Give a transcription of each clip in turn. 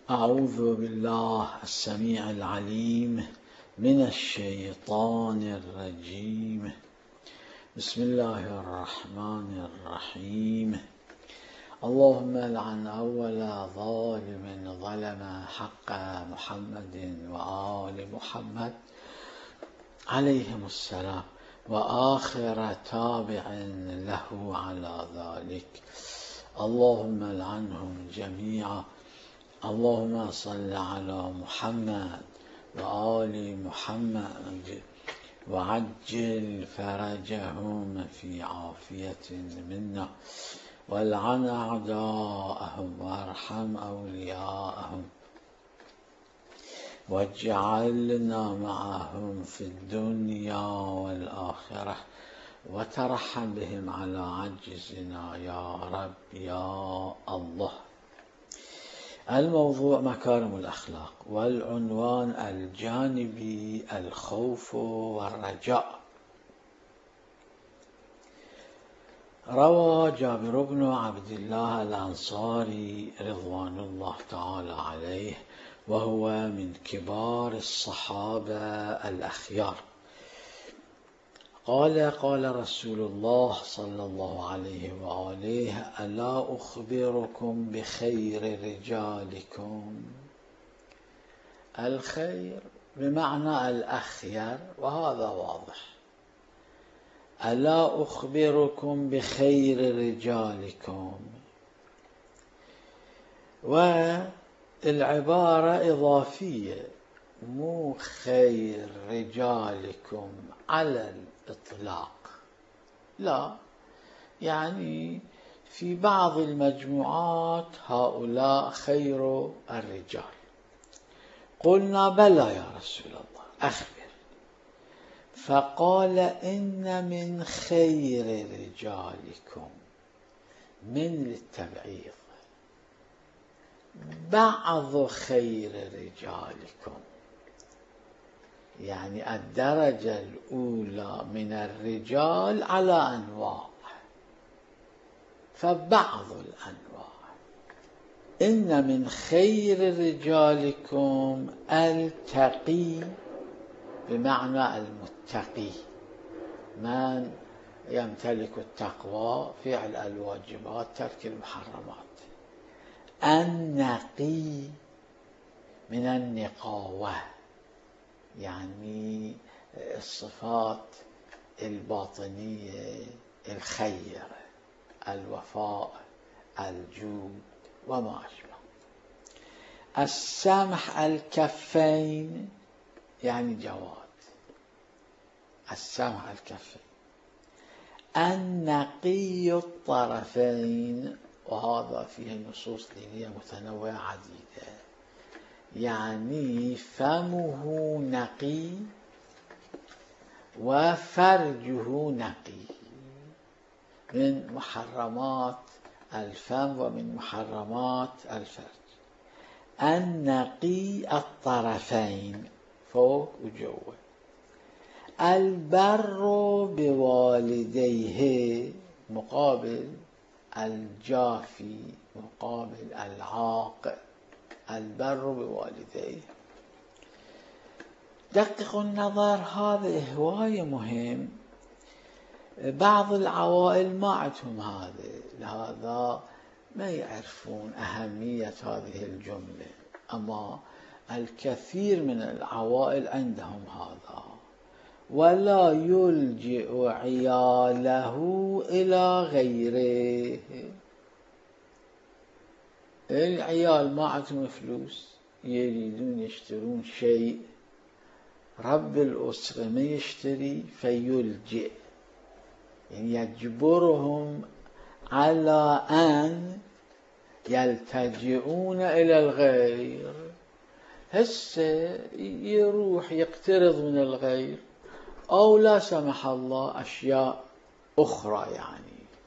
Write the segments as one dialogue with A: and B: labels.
A: أعوذ بالله السميع العليم من الشيطان الرجيم. بسم الله الرحمن الرحيم. اللهم لعن أول ظالم ظلم حق محمد وآل محمد عليهم السلام وآخر تابع له على ذلك. اللهم لعنهم جميعا. اللهم صل على محمد وآل محمد وعجل فرجهم في عافية منا، والعن أعداءهم وارحم أولياءهم، واجعلنا معهم في الدنيا والآخرة، وترحم بهم على عجزنا يا رب يا الله. الموضوع مكارم الأخلاق، والعنوان الجانبي الخوف والرجاء. روى جابر بن عبد الله الأنصاري رضوان الله تعالى عليه، وهو من كبار الصحابة الأخيار، قال: قال رسول الله صلى الله عليه وآله: ألا أخبركم بخير رجالكم؟ الخير بمعنى الأخير، وهذا واضح. ألا أخبركم بخير رجالكم، والعبارة إضافية، مو خير رجالكم على الإطلاق، لا، يعني في بعض المجموعات هؤلاء خير الرجال. قلنا: بلى يا رسول الله، أخبر. فقال: إن من خير رجالكم، من للتبعيض، بعض خير رجالكم، يعني الدرجة الأولى من الرجال على أنواع، فبعض الأنواع. إن من خير رجالكم التقي، بمعنى المتقي، من يمتلك التقوى، فعل الواجبات، ترك المحرمات. النقي من النقاوة، يعني الصفات الباطنية، الخير، الوفاء، الجود وما أشبه. السمح الكفين، يعني جواد، السمح الكفين. النقي الطرفين، وهذا فيه نصوص دينية متنوعة عديدة، يعني فمه نقي وفرجه نقي من محرمات الفم ومن محرمات الفرج. النقي الطرفين، فوق وجوه. البر بوالديه، مقابل الجافي، مقابل العاق. البر بوالديه. دققوا النظر، هذا هواية مهم. بعض العوائل ما عندهم هذا، لهذا ما يعرفون أهمية هذه الجملة، أما الكثير من العوائل عندهم هذا. ولا يلجئ عياله إلى غيره. العيال ما عندهم فلوس، يريدون يشترون شيء، رب الأسرة ما يشتري فيلجئ، يعني يجبرهم على أن يلتجئون إلى الغير. هسه يروح يقترض من الغير، أو لا سمح الله أشياء أخرى. يعني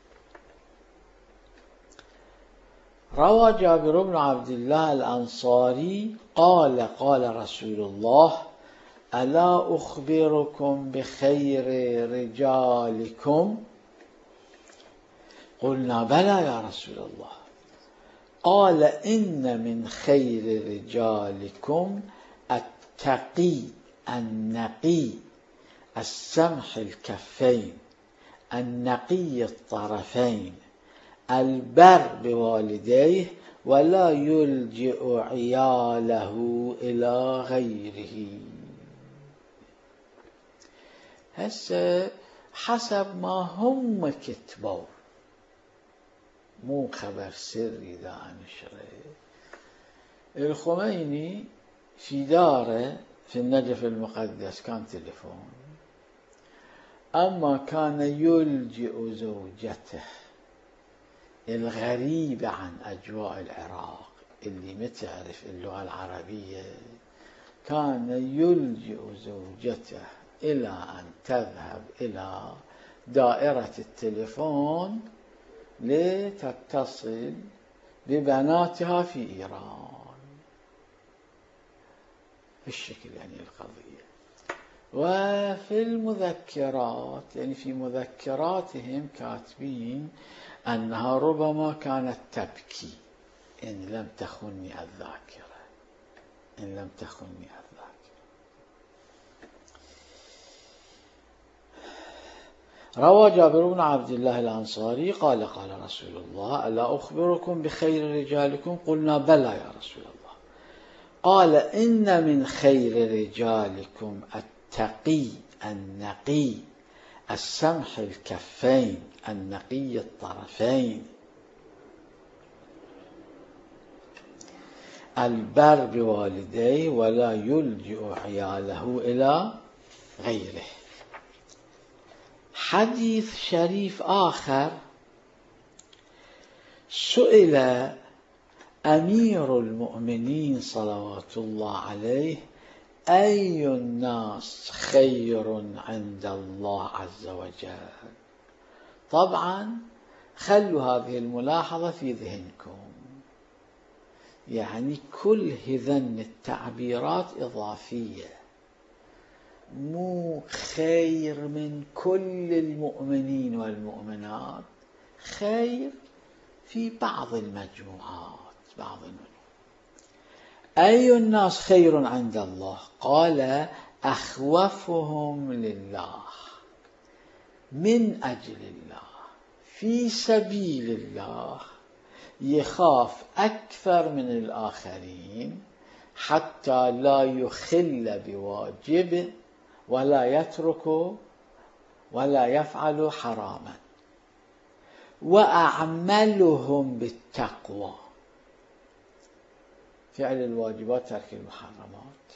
A: روى جابر بن عبد الله الأنصاري قال: قال رسول الله: ألا أخبركم بخير رجالكم؟ قلنا: بلى يا رسول الله. قال إن من خير رجالكم التقي النقي السمح الكفين النقي الطرفين البر بوالديه ولا يلجئ عياله إلى غيره. هسه حسب ما هم كتبوا، مو خبر سري دا نشره. الخميني في داره في النجف المقدس كان تليفون، أما كان يلجئ زوجته الغريبة عن أجواء العراق اللي ما تعرف اللغة العربية، كان يلجئ زوجته إلى أن تذهب إلى دائرة التليفون لتتصل ببناتها في إيران. بالشكل يعني القضية. وفي المذكرات، يعني في مذكراتهم كاتبين أنها ربما كانت تبكي إن لم تخني الذاكرة، إن لم تخني الذاكرة. روى جابر بن عبد الله الأنصاري قال قال رسول الله ألا أخبركم بخير رجالكم؟ قلنا بلى يا رسول الله. قال إن من خير رجالكم التقي النقي السمح الكفين النقي الطرفين البر بوالديه ولا يلجئ عياله إلى غيره. حديث شريف آخر، سئل أمير المؤمنين صلوات الله عليه أي الناس خير عند الله عز وجل؟ طبعا خلوا هذه الملاحظة في ذهنكم، يعني كل هذن التعبيرات إضافية، مو خير من كل المؤمنين والمؤمنات، خير في بعض المجموعات. أي الناس خير عند الله؟ قال أخوفهم لله، من أجل الله، في سبيل الله، يخاف أكثر من الآخرين حتى لا يخل بواجبه ولا يترك ولا يفعل حراما. وأعملهم بالتقوى، فعل الواجبات ترك المحرمات.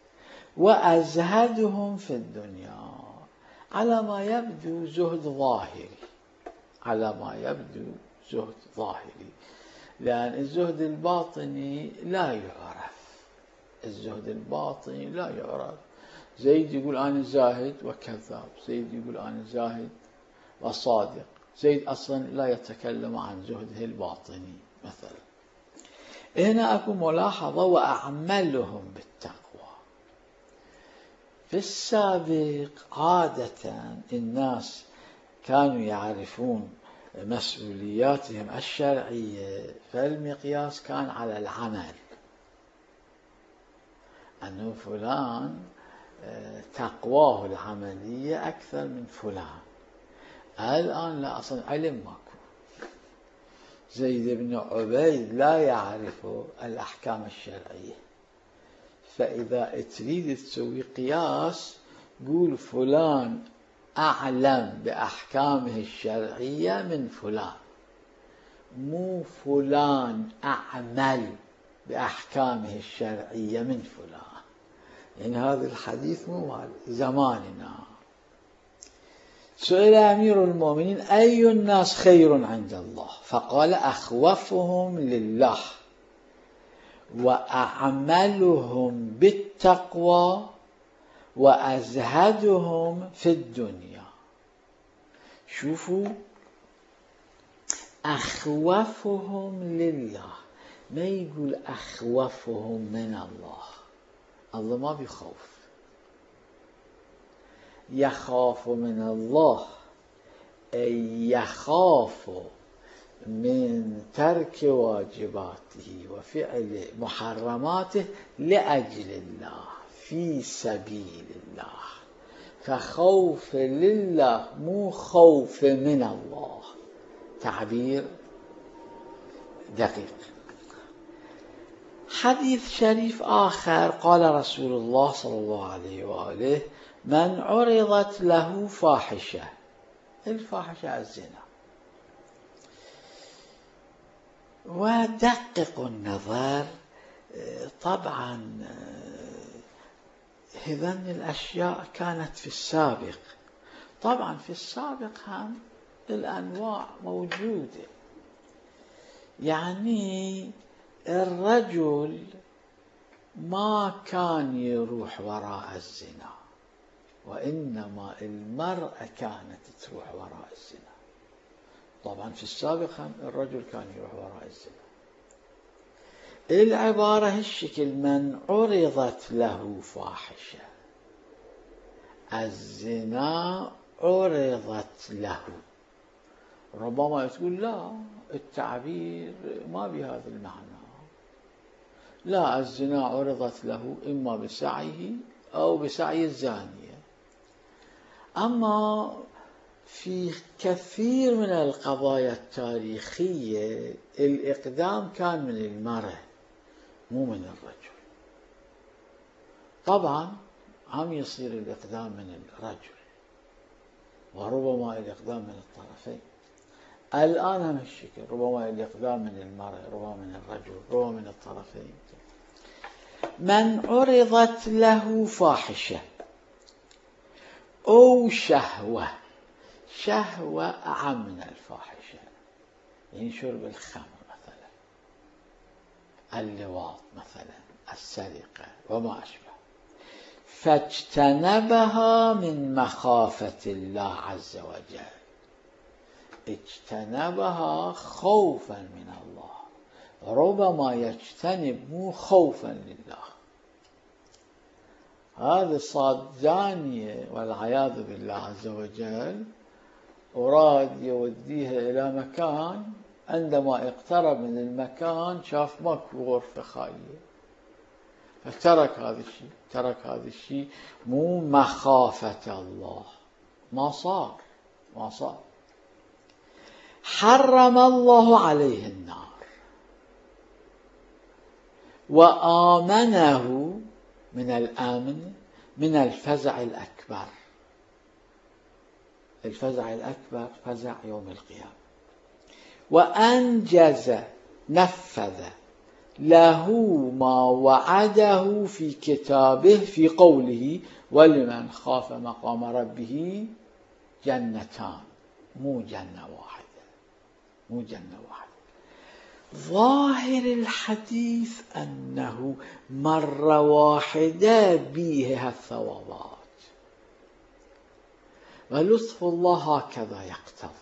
A: وأزهدهم في الدنيا، على ما يبدو زهد ظاهري، على ما يبدو زهد ظاهري، لأن الزهد الباطني لا يعرف، الزهد الباطني لا يعرف. زيد يقول أنا زاهد وكذاب، زيد يقول أنا زاهد وصادق، زيد أصلا لا يتكلم عن زهده الباطني مثلا. هنا أكو ملاحظة وأعملهم بالتقوى. في السابق عادة الناس كانوا يعرفون مسؤولياتهم الشرعية، فالمقياس كان على العمل، أنه فلان تقواه العملية أكثر من فلان. الآن لا، أصلا علم ماكو. زيد بن عبيد لا يعرف الأحكام الشرعية، فإذا تريد تسوي قياس قول فلان أعلم بأحكامه الشرعية من فلان، مو فلان أعمل بأحكامه الشرعية من فلان. يعني هذا الحديث مو زماننا. سئل أمير المؤمنين أي الناس خير عند الله؟ فقال أخوفهم لله وأعملهم بالتقوى وأزهدهم في الدنيا. شوفوا، أخوفهم لله، ما يقول أخوفهم من الله. الله ما بيخوف، يخاف من الله، أي يخاف من ترك واجباته وفعل محرماته لأجل الله في سبيل الله، فخوف لله مو خوف من الله. تعبير دقيق. حديث شريف آخر قال رسول الله صلى الله عليه وآله: من عرضت له فاحشة، الفاحشة الزنا. ودقق النظر، طبعا هذين الأشياء كانت في السابق، طبعا في السابق هم الأنواع موجودة. يعني الرجل ما كان يروح وراء الزنا، وإنما المرأة كانت تروح وراء الزنا. طبعا في السابق هم الرجل كان يروح وراء الزنا. العبارة هالشكل: من عرضت له فاحشة، الزنا عرضت له. ربما تقول لا، التعبير ما بهذا المعنى، لا، الزنا عرضت له إما بسعيه أو بسعي الزانية. أما في كثير من القضايا التاريخية الإقدام كان من المرأة مو من الرجل. طبعا هم يصير الإقدام من الرجل، وربما الإقدام من الطرفين. الآن هم الشكل، ربما الإقدام من المرأة، ربما من الرجل، ربما من الطرفين. من عرضت له فاحشة أو شهوة، شهوة أعم من الفاحشة، يعني شرب الخمر مثلا، اللواط مثلا، السرقة وما أشبه، فاجتنبها من مخافة الله عز وجل، اجتنبها خوفا من الله. ربما يجتنب مو خوفا لله، هذا صاد زانية والعياذ بالله عز وجل، وراد يوديها إلى مكان، عندما اقترب من المكان شاف ماكو غرفة خالية، فترك هذا الشيء، مو مخافة الله، ما صار. حرم الله عليه النار وآمنه من الآمن من الفزع الأكبر. الفزع الأكبر فزع يوم القيامة. وأنجز، نفذ له ما وعده في كتابه في قوله: ولمن خاف مقام ربه جنتان، مو جنة واحدة. ظاهر الحديث أنه مرة واحدة بيها الثوابات، ولطف الله هكذا يقتضي،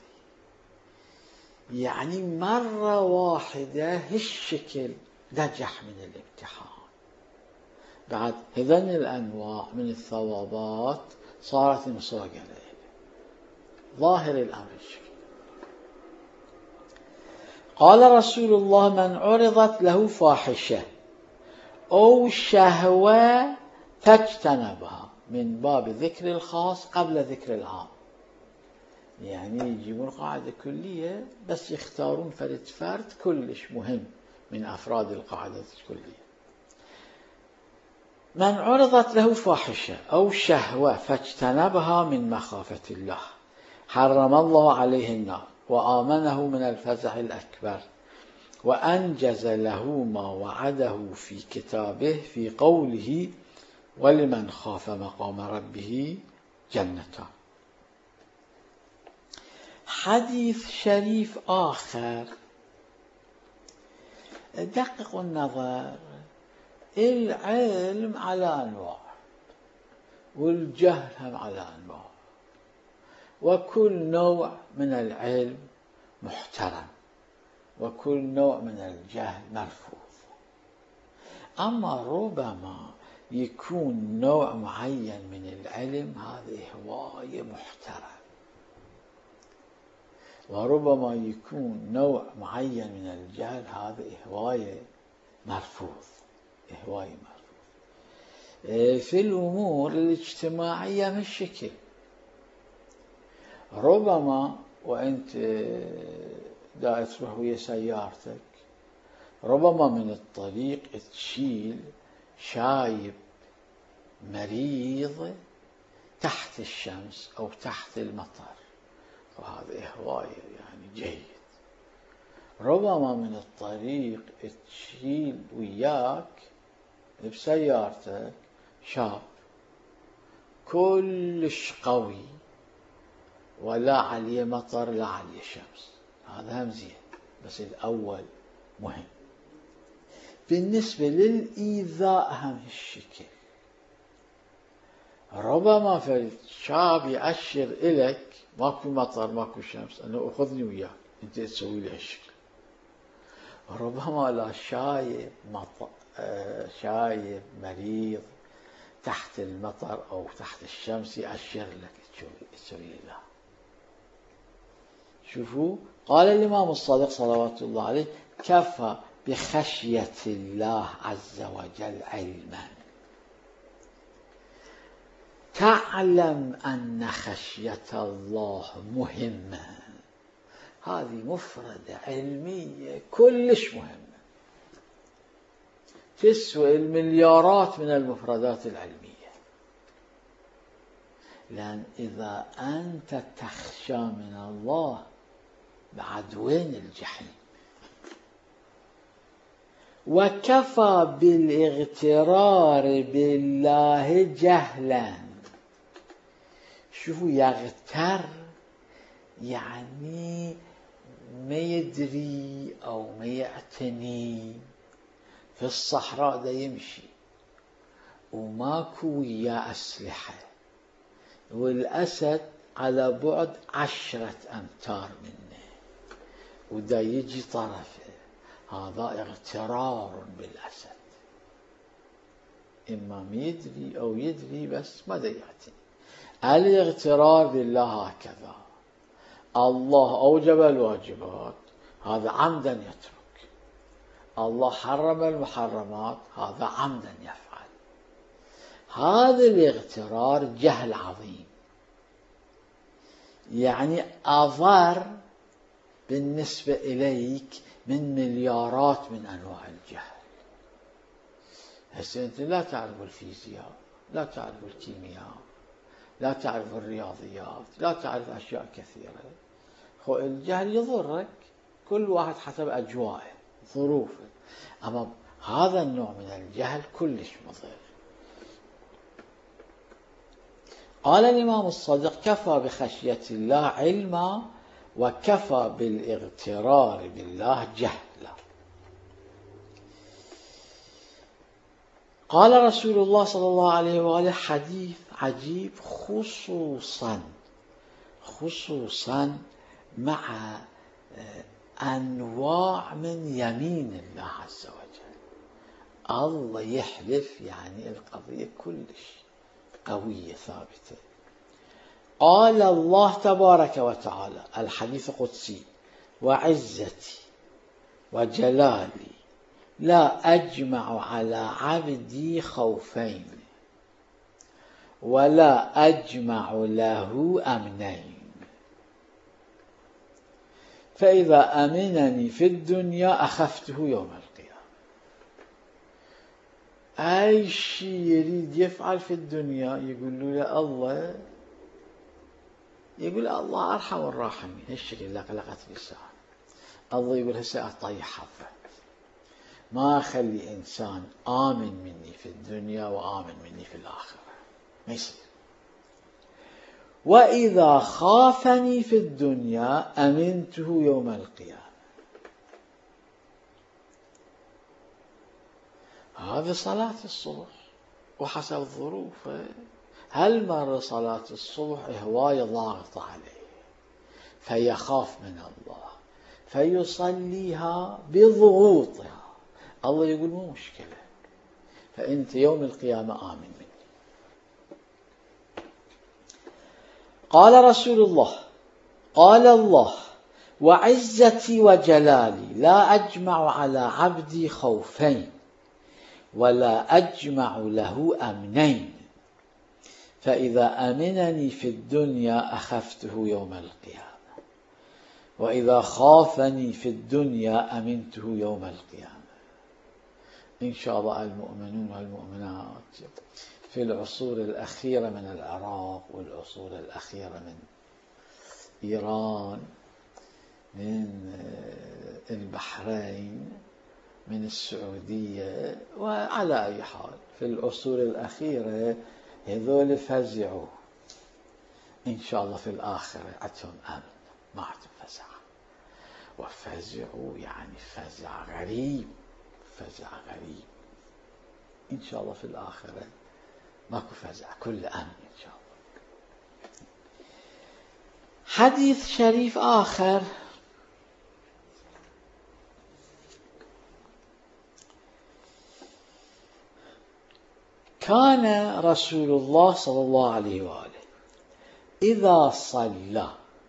A: يعني مرة واحدة هالشكل نجح من الامتحان. بعد هذين الأنواع من الثوابات صارت مسوقة له. ظاهر الأمر الشكل. قال رسول الله: من عرضت له فاحشة أو شهوة فاجتنبها، من باب ذكر الخاص قبل ذكر العام. يعني يجيبون قاعدة كلية بس يختارون فرد كلش مهم من أفراد القاعدة الكلية. من عرضت له فاحشة أو شهوة فاجتنبها من مخافة الله حرم الله عليه النار وآمنه من الفزع الأكبر وأنجز له ما وعده في كتابه في قوله: ولمن خاف مقام ربه جنتان. حديث شريف آخر، دققوا النظر، العلم على أنواع والجهل هم على أنواع، وكل نوع من العلم محترم وكل نوع من الجهل مرفوض. أما ربما يكون نوع معين من العلم هذا هواية محترم، وربما يكون نوع معين من الجهل هذا هواية مرفوض. في الأمور الاجتماعية مش شكل، ربما وأنت دا تروح ويا سيارتك ربما من الطريق تشيل شايب مريض تحت الشمس أو تحت المطر، وهذا هواية يعني جيد. ربما من الطريق تشيل وياك بسيارتك شاب كلش قوي ولا عليه مطر لا عليه شمس، هذا هم زين، بس الأول مهم. بالنسبة للإيذاء هم هالشكل، ربما في الشاب يأشر إليك ماكو مطر ماكو شمس أنه أخذني وياك أنت تسوي لي هالشكل. ربما لا شايب مريض تحت المطر أو تحت الشمس يأشر لك تسوي له. شوفوا قال الإمام الصادق صلوات الله عليه: كفى بخشية الله عز وجل علما. تعلم أن خشية الله مهمة. هذه مفردة علمية كلش مهمة، تسوى المليارات من المفردات العلمية. لأن إذا أنت تخشى من الله بعد وين الجحيم؟ وكفى بالاغترار بالله جهلا. شوفوا يغتر يعني ما يدري أو ما يعتني. في الصحراء دا يمشي وماكو وياه أسلحة، والأسد على بعد 10 أمتار منه ودا يجي طرفه، هذا اغترار بالأسد. إما ما يدري أو يدري بس ما دا يعتني. الاغترار بالله هكذا، الله أوجب الواجبات هذا عمدا يترك، الله حرم المحرمات هذا عمدا يفعل. هذا الاغترار جهل عظيم، يعني أضر بالنسبة إليك من مليارات من أنواع الجهل. هسه أنت لا تعرف الفيزياء، لا تعرف الكيمياء، لا تعرف الرياضيات، لا تعرف أشياء كثيرة. الجهل يضرك، كل واحد حسب أجوائه ظروفه، أما هذا النوع من الجهل كلش مضر. قال الإمام الصادق: كفى بخشية الله علما وكفى بالاغترار بالله جهلا. قال رسول الله صلى الله عليه وآله حديث عجيب، خصوصا مع أنواع من يمين الله عز وجل. الله يحلف، يعني القضية كلش قوية ثابتة. قال الله تبارك وتعالى الحديث قدسي: وعزتي وجلالي لا أجمع على عبدي خوفين ولا أجمع له أمنين، فإذا أمنني في الدنيا أخفته يوم القيامة. أي شيء يريد يفعل في الدنيا يقول له الله، يقول الله أرحم الراحمين. هالشكل اللي خلقت الإنسان. الله يقول هسه أعطيه حظه، ما أخلي إنسان آمن مني في الدنيا وآمن مني في الآخرة، ما يصير. وإذا خافني في الدنيا أمنته يوم القيامة. هذه صلاة الصبح وحسب الظروف. هل مر صلاة الصبح هواية ضاغطة عليه فيخاف من الله فيصليها بضغوطها، الله يقول مو مشكلة، فأنت يوم القيامة آمن مني. قال رسول الله: قال الله: وعزتي وجلالي لا أجمع على عبدي خوفين ولا أجمع له أمنين، فإذا أمنني في الدنيا أخفته يوم القيامة، وإذا خافني في الدنيا أمنته يوم القيامة. إن شاء الله المؤمنون والمؤمنات في العصور الأخيرة من العراق والعصور الأخيرة من إيران، من البحرين، من السعودية، وعلى أي حال في العصور الأخيرة هذول فزعوا. إن شاء الله في الآخرة عندهم أمن، ما عندهم فزع. وفزعوا يعني فزع غريب، فزع غريب. إن شاء الله في الآخرة ماكو فزع، كل أمن إن شاء الله. حديث شريف آخر كان رسول الله صلى الله عليه وآله إذا صلى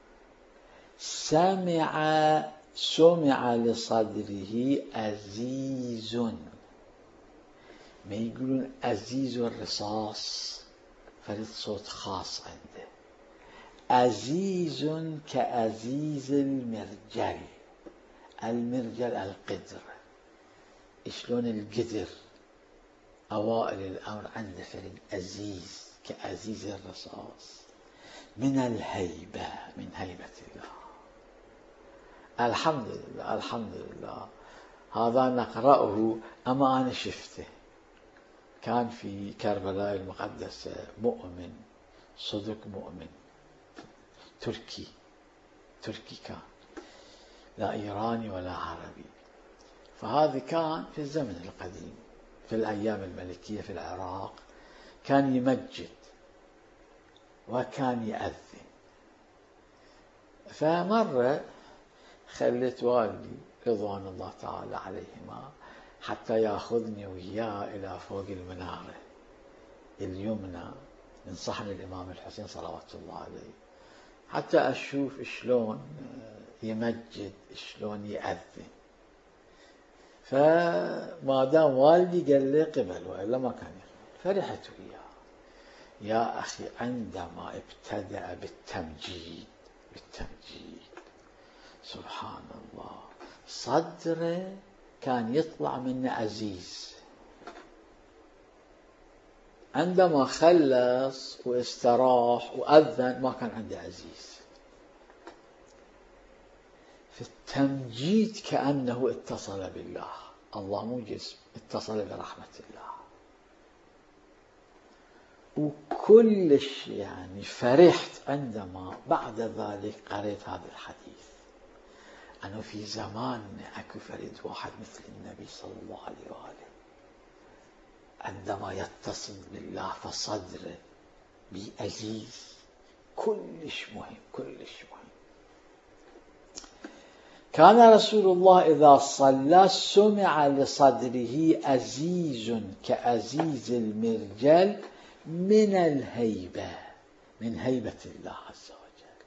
A: سمع لصدره أزيز، ما يقولون أزيز الرصاص، فرد صوت خاص عنده. أزيز كأزيز المرجل، المرجل القدر، شلون القدر أوائل الأمر عنده فرد أزيز كأزيز الرصاص، من الهيبة، من هيبة الله. الحمد لله الحمد لله، هذا نقرأه أما أنا شفته. كان في كربلاء المقدسة مؤمن صدق، مؤمن تركي كان، لا إيراني ولا عربي. فهذا كان في الزمن القديم في الأيام الملكية في العراق، كان يمجد وكان يأذن. فمرة خليت والدي رضوان الله تعالى عليهما حتى يأخذني وياه إلى فوق المنارة اليمنى من صحن الإمام الحسين صلوات الله عليه، حتى أشوف شلون يمجد، شلون يأذن. فما دام والدي قال لي قبل وإلا ما كان يقبل، فرحت وياه. يا أخي عندما ابتدأ بالتمجيد سبحان الله، صدره كان يطلع منه عزيز. عندما خلص واستراح وأذن ما كان عنده عزيز. في التمجيد كأنه اتصل بالله، الله مو جسم، اتصل برحمة الله. وكلش يعني فرحت عندما بعد ذلك قريت هذا الحديث، أنه في زمان أكو فريد واحد مثل النبي صلى الله عليه وآله عندما يتصل بالله فصدره بأزيز، كلش مهم، كلش مهم. كان رسول الله إذا صلى سمع لصدره أزيز كأزيز المرجل من الهيبة، من هيبة الله عز وجل.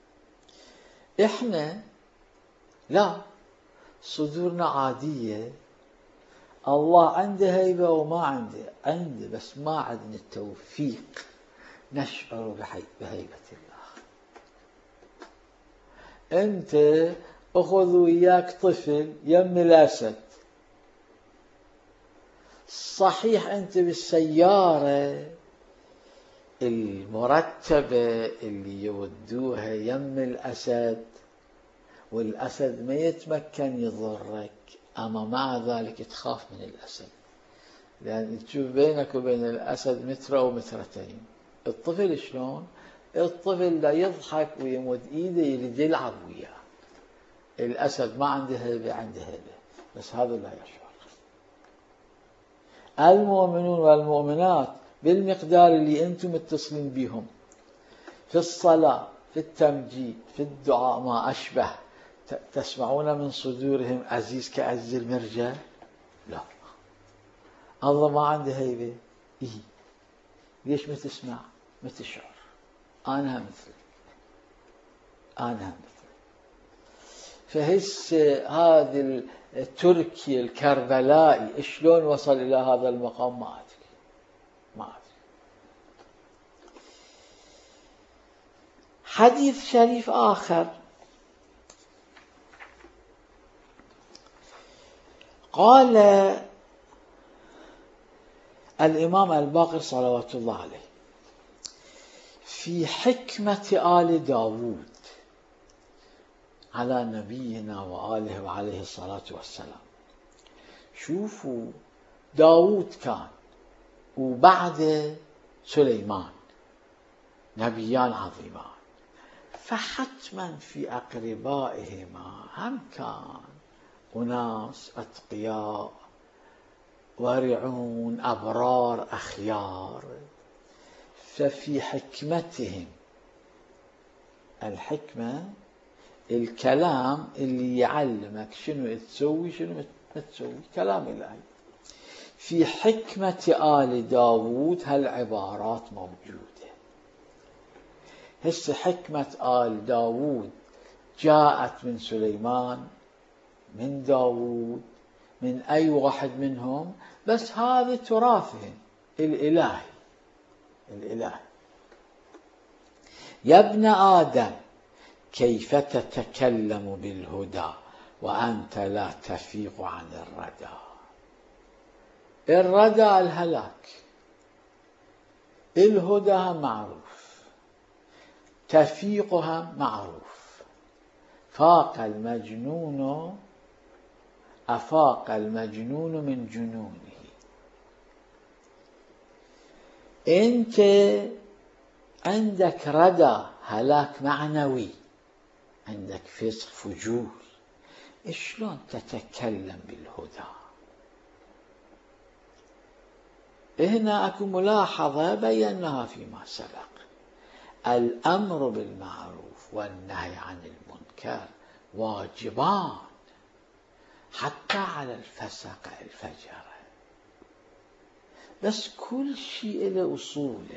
A: إحنا لا، صدورنا عادية، الله عنده هيبة وما عنده بس ما عندنا التوفيق نشعر بهيبة الله. أنت أخذ وياك طفل يم الأسد، صحيح أنت بالسيارة المرتبة اللي يودوها يم الأسد والأسد ما يتمكن يضرك، أما مع ذلك تخاف من الأسد، لأن تشوف بينك وبين الأسد متر أو مترتين. الطفل شلون؟ الطفل لا يضحك ويمد إيده يريد يلعب وياه. الأسد ما عنده هيبة، عنده هيبة بس هذا لا يشعر. المؤمنون والمؤمنات بالمقدار اللي أنتم متصلين بهم في الصلاة، في التمجيد، في الدعاء، ما أشبه، تسمعون من صدورهم عزيز كعزيز المرجل. لا، الله ما عنده هيبة. إيه؟ ليش ما تسمع ما تشعر؟ أنا مثل فهس هذا التركي الكربلائي شلون وصل إلى هذا المقام ما أدري. حديث شريف آخر قال الإمام الباقر صلوات الله عليه في حكمة آل داود على نبينا وآله وعليه الصلاة والسلام. شوفوا داود كان وبعد سليمان نبيان عظيمان، فحتما في أقربائهما هم كان أناس أتقياء ورعون أبرار أخيار. ففي حكمتهم، الحكمة الكلام اللي يعلمك شنو تسوي شنو ما تسوي، كلام الله. في حكمة آل داود هالعبارات موجودة. هسه حكمة آل داود جاءت من سليمان، من داود، من أي واحد منهم، بس هذا تراثهم الإلهي. يا ابن آدم كيف تتكلم بالهدى وأنت لا تفيق عن الردى. الردى الهلاك، الهدى معروف، تفيقها معروف. أفاق المجنون من جنونه. أنت عندك ردى هلاك معنوي، عندك فسق فجور، شلون تتكلم بالهدى؟ هنا أكو ملاحظة بيناها فيما سبق. الأمر بالمعروف والنهي عن المنكر واجبان حتى على الفسق الفجر، بس كل شيء له أصوله.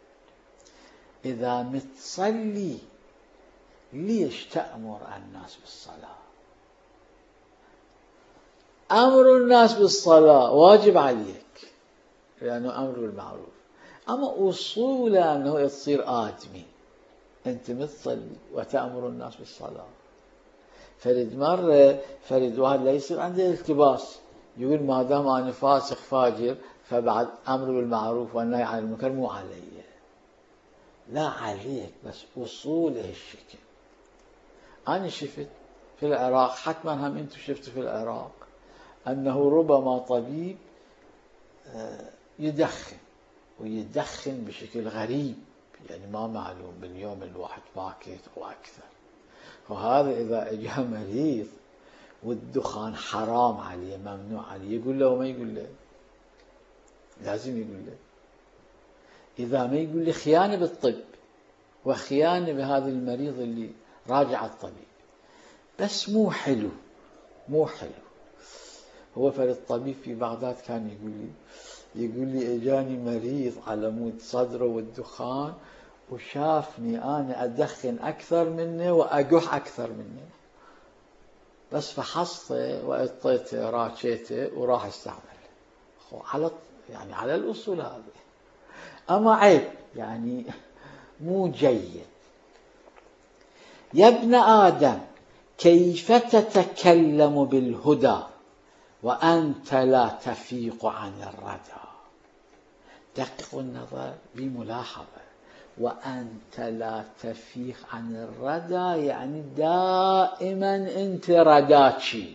A: إذا متصلي ليش تأمر الناس بالصلاة؟ أمر الناس بالصلاة واجب عليك لأنه أمر بالمعروف، أما أصوله أنه تصير آدمي. أنت متصلي وتأمر الناس بالصلاة. فرد واحد لا يصير عنده التباس، يقول ما دام أنا فاسق فاجر فبعد أمر بالمعروف والنهي عن المنكر مو علي. لا عليك، بس أصوله الشكل. أنا شفت في العراق، حتما هم أنتم شفتوا في العراق، أنه ربما طبيب يدخن ويدخن بشكل غريب، يعني ما معلوم باليوم الواحد باكيت أو أكثر. وهذا إذا اجى مريض والدخان حرام عليه ممنوع عليه، يقول له وما يقول له، لازم يقول له. إذا ما يقول لي خيانة بالطب وخيانة بهذا المريض اللي راجع الطبيب، بس مو حلو. هو فرد الطبيب في بغداد كان يقول لي اجاني مريض على مود صدره والدخان، وشافني أنا أدخن أكثر منه وأقح أكثر منه، بس فحصته وأعطيته راجيته وراح استعمل. على الأصول هذه. أما عيب، يعني مو جيد. يا ابن آدم كيف تتكلم بالهدى وأنت لا تفيق عن الردى. دققوا النظر بملاحظة. وأنت لا تفيق عن الردى يعني دائما أنت رداتشي.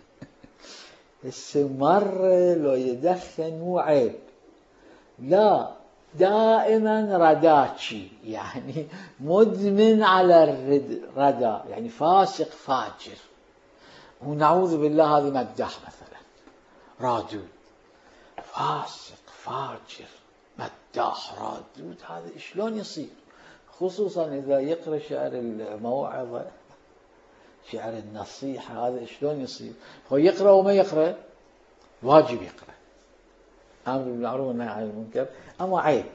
A: مرة لو يدخن مو عيب، لا، دائما رداتشي، يعني مدمن على الردى، يعني فاسق فاجر. ونعوذ بالله هذه مدح مثلا، رادود فاسق فاجر مداح رادود، هذا شلون يصير؟ خصوصا إذا يقرأ شعر الموعظة، شعر النصيحة، هذا شلون يصير؟ هو يقرأ وما يقرأ، واجب يقرأ أمر بالمعروف والنهي عن المنكر. أما عيب،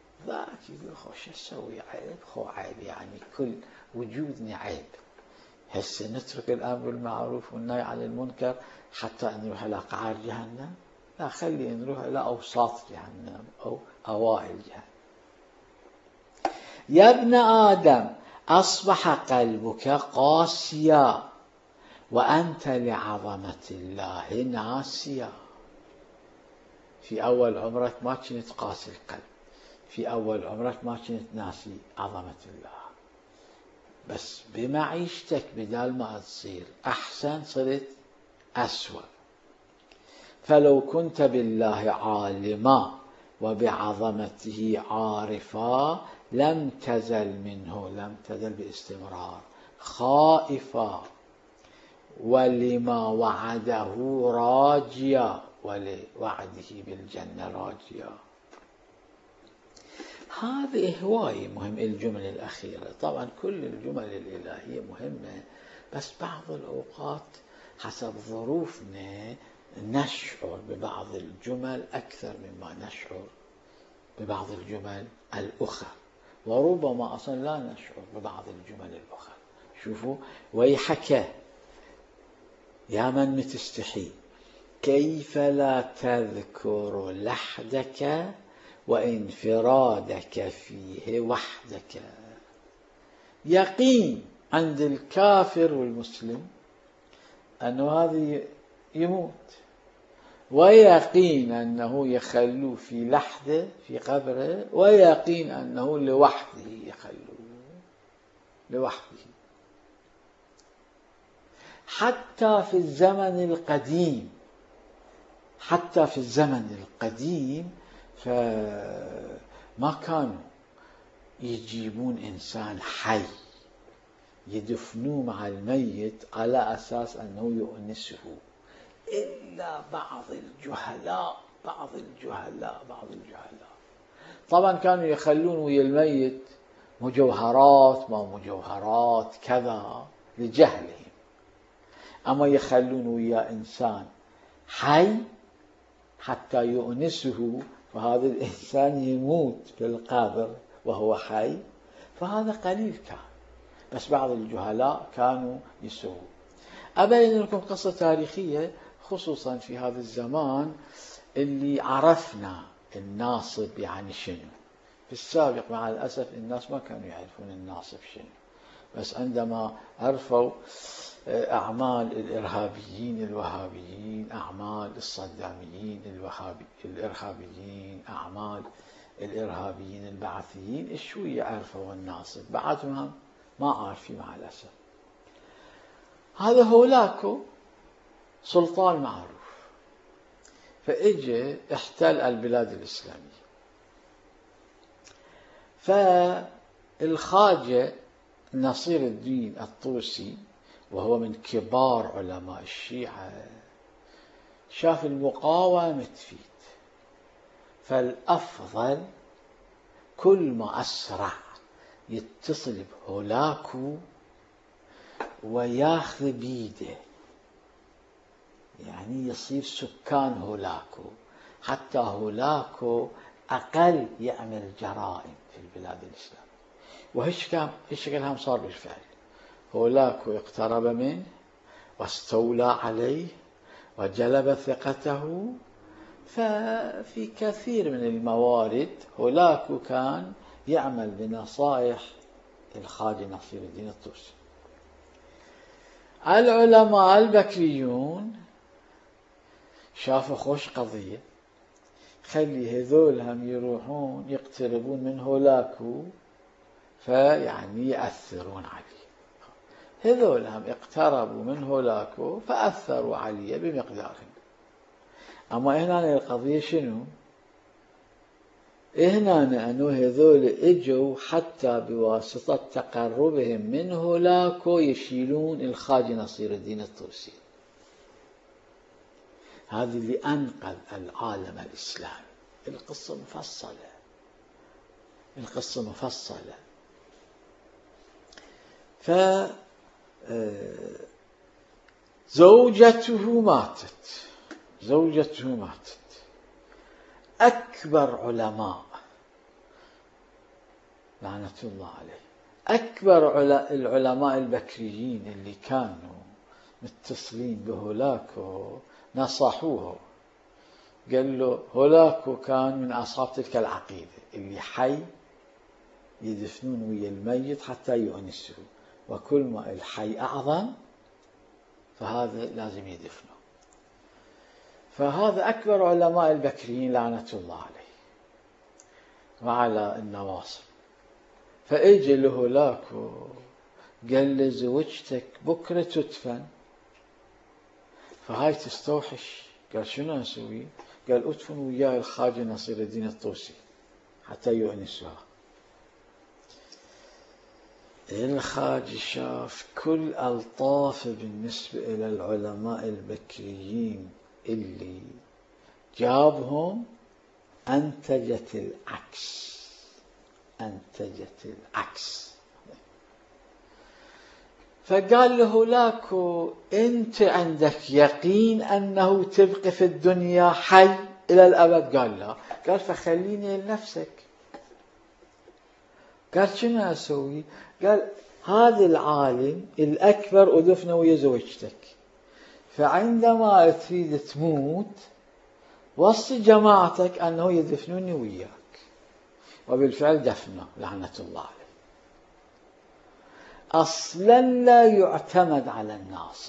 A: ذاك يقول شو أسوي؟ عيب، عيب يعني كل وجودني عيب. هسه نترك الأمر بالمعروف والنهي عن المنكر حتى نروح إلى قعر جهنم؟ لا، خلي نروح إلى أوساط جهنم أو أوائل جهنم. يا ابن آدم أصبح قلبك قاسيا وأنت لعظمة الله ناسيا. في أول عمرك ما كنت قاسي القلب، في أول عمرك ما كنت ناسي عظمة الله، بس بمعيشتك بدال ما تصير أحسن صرت أسوأ. فلو كنت بالله عالما وبعظمته عارفا لم تزل منه، لم تزل باستمرار، خائفا ولما وعده راجيا، ولوعده بالجنة راجيا. هذه هواية مهم الجمل الأخيرة. طبعا كل الجمل الإلهية مهمة، بس بعض الأوقات حسب ظروفنا نشعر ببعض الجمل أكثر مما نشعر ببعض الجمل الأخرى، وربما أصلا لا نشعر ببعض الجمل الأخرى. شوفوا، ويحك يا من متستحي كيف لا تذكر لحدك وانفرادك فيه وحدك. يقين عند الكافر والمسلم أنه هذا يموت، ويقين أنه يخلو في لحظة في قبره، ويقين أنه لوحده يخلو لوحده. حتى في الزمن القديم، حتى في الزمن القديم فما كانوا يجيبون إنسان حي يدفنوه مع الميت على أساس أنه يؤنسه، إلا بعض الجهلاء. طبعا كانوا يخلون ويا الميت مجوهرات، ما مجوهرات كذا لجهلهم، أما يخلون ويا إنسان حي حتى يؤنسه، فهذا الإنسان يموت في القبر وهو حي، فهذا قليل كان، بس بعض الجهلاء كانوا يسوون. أبين لكم قصة تاريخية خصوصا في هذا الزمان اللي عرفنا الناصب يعني شنو. في السابق مع الأسف الناس ما كانوا يعرفون الناصب شنو، بس عندما عرفوا أعمال الإرهابيين الوهابيين، أعمال الصداميين الإرهابيين، أعمال الإرهابيين البعثيين، شوية عرفوا الناصب، بعدهم ما عارفين مع الأسف. هذا هولاكو سلطان معروف، فإجى احتل البلاد الإسلامية، فالخواجة نصير الدين الطوسي وهو من كبار علماء الشيعة شاف المقاومة تفيد، فالأفضل كل ما أسرع يتصل بهولاكو وياخذ بيده، يعني يصير سكان هولاكو، حتى هولاكو أقل يعمل جرائم في البلاد الإسلامية. وهالشكل هم صار بالفعل. هولاكو اقترب منه واستولى عليه وجلب ثقته، ففي كثير من الموارد هولاكو كان يعمل بنصائح الخواجة نصير الدين الطوسي. العلماء البكريون شافوا خوش قضية، خلي هذول هم يروحون يقتربون من هولاكو فيعني يأثرون عليه. هذول هم اقتربوا من هولاكو فأثروا عليه بمقدارهم. أما هنا القضية شنو؟ هنا أنه هذول اجوا حتى بواسطة تقربهم من هولاكو يشيلون الخواجة نصير الدين الطوسي. هذه اللي أنقذ العالم الإسلامي. القصة مفصلة. زوجته ماتت. أكبر علماء لعنة الله عليه أكبر العلماء البكريين اللي كانوا متصلين بهولاكو نصحوه، قال له هولاكو كان من أصحاب تلك العقيدة اللي حي يدفنون ويا الميت حتى يؤنسه، وكل ما الحي أعظم فهذا لازم يدفنه. فهذا أكبر علماء البكريين لعنة الله عليه وعلى النواصب. فإجي لهولاكو قال له زوجتك بكرة تدفن، فهاي تستوحش. قال شنو أسوي؟ قال أدفن وياي الخواجة نصير الدين الطوسي حتى يؤنسها. الخواجة شاف كل ألطاف بالنسبة إلى العلماء البكريين اللي جابهم أنتجت العكس، أنتجت العكس. فقال له هولاكو أنت عندك يقين أنه تبقى في الدنيا حي إلى الأبد؟ قال لا. قال فخليني لنفسك. قال شنو أسوي؟ قال هذا العالم الأكبر أدفنه ويا زوجتك، فعندما تريد تموت وصي جماعتك أنه يدفنوني وياك. وبالفعل دفنه لعنة الله عليه. أصلا لا يعتمد على الناصب،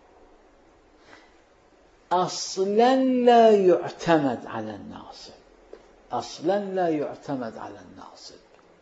A: أصلا لا يعتمد على الناصب، أصلا لا يعتمد على الناصب.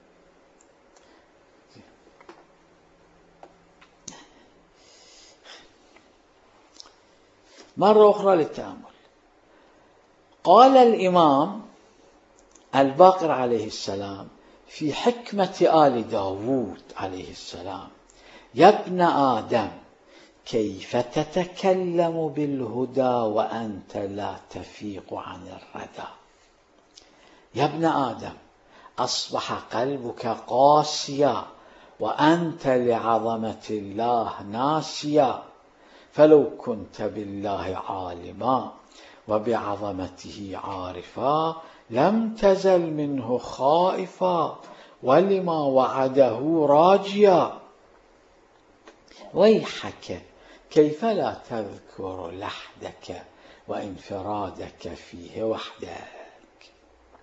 A: مرة أخرى للتأمل. قال الإمام الباقر عليه السلام في حكمة آل داود عليه السلام: يا ابن آدم كيف تتكلم بالهدى وأنت لا تفيق عن الردى. يا ابن آدم أصبح قلبك قاسيا وأنت لعظمة الله ناسيا، فلو كنت بالله عالما وبعظمته عارفا لم تزل منه خائفا ولما وعده راجيا. ويحك كيف لا تذكر لحدك وانفرادك فيه وحدك.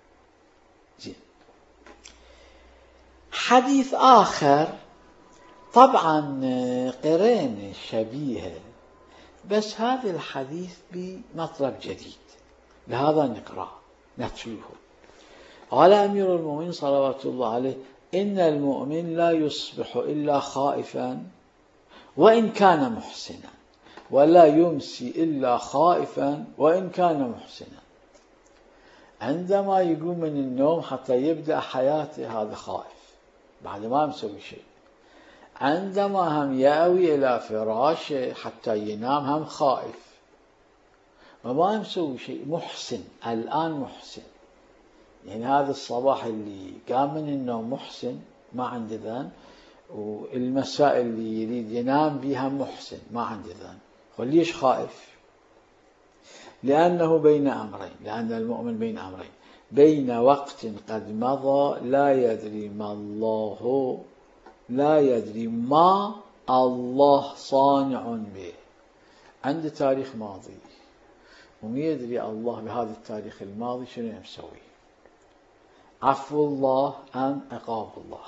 A: حديث آخر طبعا قرين شبيهة، بس هذا الحديث بمطلب جديد، لهذا نقرأ نتلوه. قال أمير المؤمنين صلوات الله عليه: إن المؤمن لا يصبح إلا خائفا وإن كان محسنا، ولا يمسي إلا خائفا وإن كان محسنا. عندما يقوم من النوم حتى يبدأ حياته هذا خائف بعد ما مسوي شيء، عندما هم يأوي إلى فراشه حتى ينام هم خائف وما مسوي شيء، محسن الآن محسن. يعني هذا الصباح اللي قام من النوم محسن ما عنده ذنب، والمساء اللي يريد ينام بها محسن ما عنده ذنب. وليش خائف؟ لأنه بين أمرين، لأن المؤمن بين أمرين: بين وقت قد مضى لا يدري ما الله صانع به. عنده تاريخ ماضي وما يدري الله بهذا التاريخ الماضي شنو يسوي، عفو الله أم عقاب الله.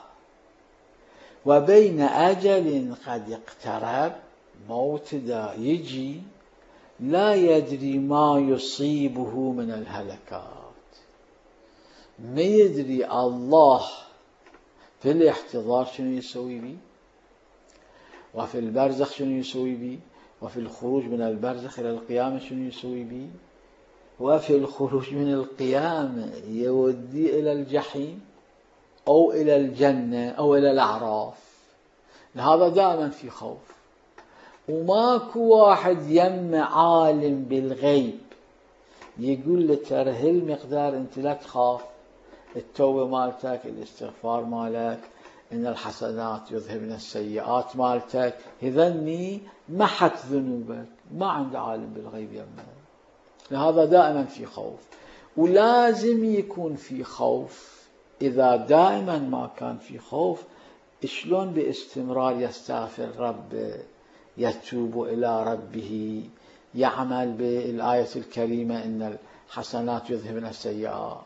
A: وبين أجل قد اقترب، موت دا يجي، لا يدري ما يصيبه من الهلكات. ما يدري الله في الاحتضار شنو يسوي بي، وفي البرزخ شنو يسوي بي، وفي الخروج من البرزخ إلى القيامة شنو يسوي بي، وفي الخروج من القيامة يودي إلى الجحيم أو إلى الجنة أو إلى الأعراف. هذا دائما في خوف. وماكو واحد يم عالم بالغيب يقول له ترى هالمقدار أنت لا تخاف، التوبة مالتك، الاستغفار مالك، إن الحسنات يذهبن السيئات مالتك، إذني محت ذنوبك. ما عنده عالم بالغيب يمه. لهذا دائما في خوف، ولازم يكون في خوف. إذا دائما ما كان في خوف شلون باستمرار يستغفر ربه، يتوب إلى ربه، يعمل بالآية الكريمة إن الحسنات يذهبن السيئات.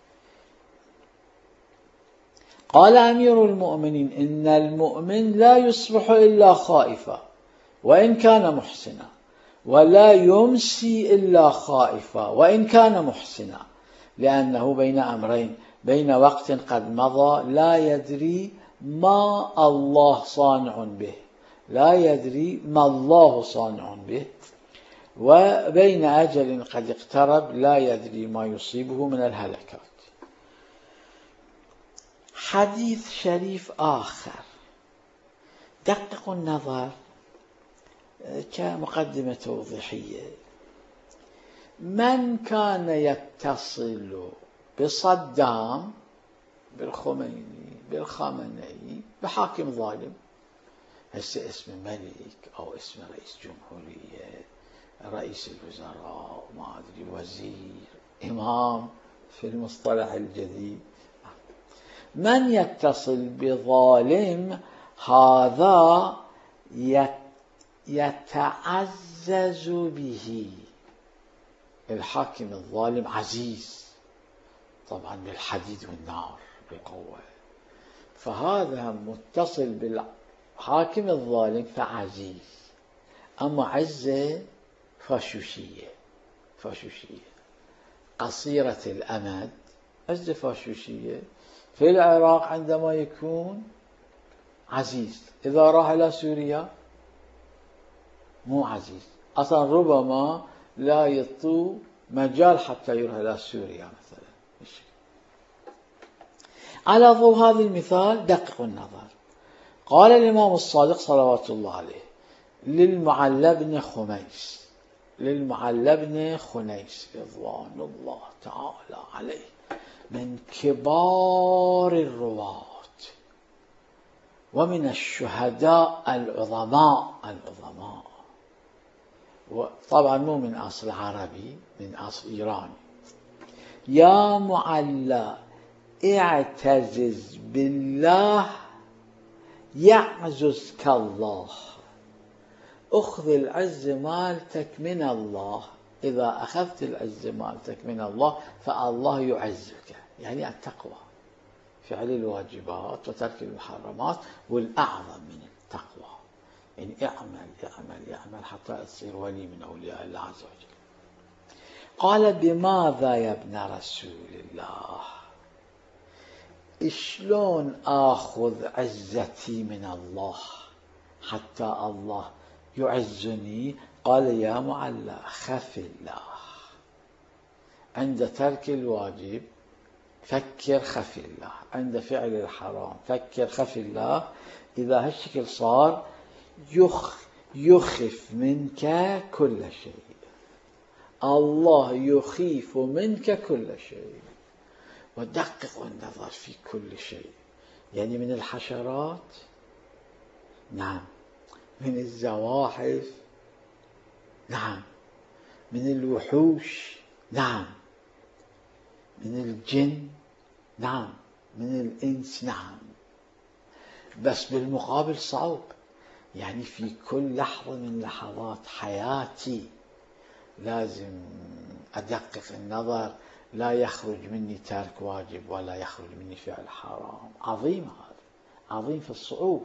A: قال أمير المؤمنين إن المؤمن لا يصبح إلا خائفا وإن كان محسنا، ولا يمسي إلا خائفا وإن كان محسنا، لأنه بين أمرين، بين وقت قد مضى لا يدري ما الله صانع به، لا يدري ما الله صانع به، وبين أجل قد اقترب لا يدري ما يصيبه من الهلكات. حديث شريف آخر دققوا النظر كمقدمة توضيحية. من كان يتصل بصدام، بالخميني، بالخامنئي، بحاكم ظالم، هسه اسم ملك أو اسم رئيس جمهورية، رئيس الوزراء، ما أدري، وزير، إمام في المصطلح الجديد، من يتصل بظالم هذا يتعزز به. الحاكم الظالم عزيز طبعا بالحديد والنار بالقوة، فهذا متصل بالحاكم الظالم فعزيز. أما عزة فاشوشية، قصيرة الأمد، عزة فاشوشية. في العراق عندما يكون عزيز، إذا راح إلى سوريا مو عزيز أصلا، ربما لا يعطوا مجال حتى يروح إلى سوريا مثلا. على ضوء هذا المثال دققوا النظر. قال الإمام الصادق صلوات الله عليه للمعلى بن خنيس رضوان الله تعالى عليه، من كبار الرواة ومن الشهداء العظماء، طبعا مو من أصل عربي، من أصل إيراني. يا معلى اعتزز بالله يعززك الله. أخذ العز مالتك من الله، إذا أخذت العز مالتك من الله فالله يعزك. يعني التقوى، فعل الواجبات وترك المحرمات، والأعظم من التقوى يعني اعمل حتى تصير ولي من أولياء الله عز وجل. قال بماذا يا ابن رسول الله، شلون آخذ عزتي من الله حتى الله يعزني؟ قال يا معلى خف الله، عند ترك الواجب فكر خف الله، عند فعل الحرام فكر خف الله. إذا هالشكل صار يخف منك كل شيء، الله يخيف منك كل شيء. ودققوا النظر في كل شيء، يعني من الحشرات، نعم، من الزواحف، نعم، من الوحوش، نعم، من الجن، نعم، من الإنس، نعم. بس بالمقابل صعب، يعني في كل لحظة من لحظات حياتي لازم أدقق النظر، لا يخرج مني ترك واجب ولا يخرج مني فعل حرام. عظيم، هذا عظيم في الصعوبة.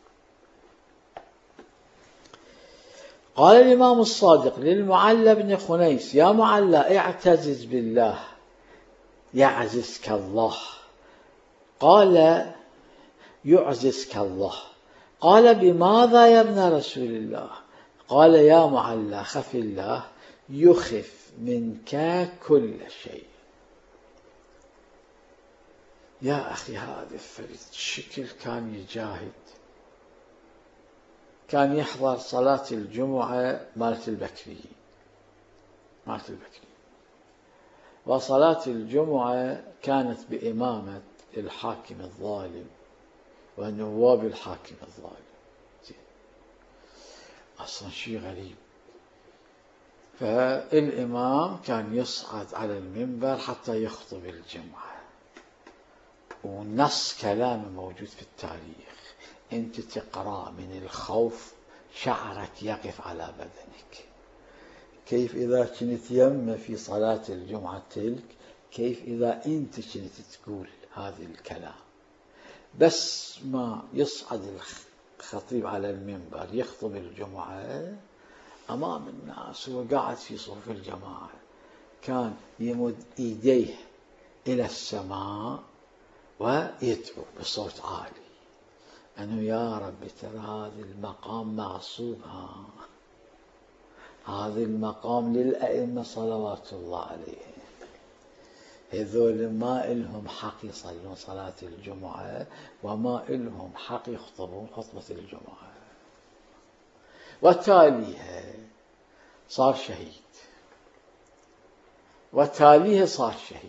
A: قال الإمام الصادق للمعلى بن خنيس يا معلى اعتزز بالله يعززك الله. قال يعززك الله. قال بماذا يا ابن رسول الله؟ قال يا معلى خف الله يخف منك كل شيء. يا أخي هذا الفريد شكل كان يجاهد، كان يحضر صلاة الجمعة مالت البكري، وصلاة الجمعة كانت بإمامة الحاكم الظالم ونواب الحاكم الظالم. أصلا شيء غريب. فالإمام كان يصعد على المنبر حتى يخطب الجمعة، ونص كلامه موجود في التاريخ. أنت تقرأ من الخوف شعرك يقف على بدنك. كيف إذا كنت يم في صلاة الجمعة تلك، كيف إذا أنت كنت تقول هذا الكلام. بس ما يصعد الخطيب على المنبر يخطب الجمعة أمام الناس وقاعد في صف الجماعة، كان يمد إيديه إلى السماء ويدعو بصوت عالي أنه يا رب ترى هذا المقام معصوب، هذا المقام للأئمة صلوات الله عليهم، هذول ما إلهم حق يصلون صلاة الجمعة وما إلهم حق يخطبون خطبة الجمعة. وتاليها صار شهيد، وتاليها صار شهيد.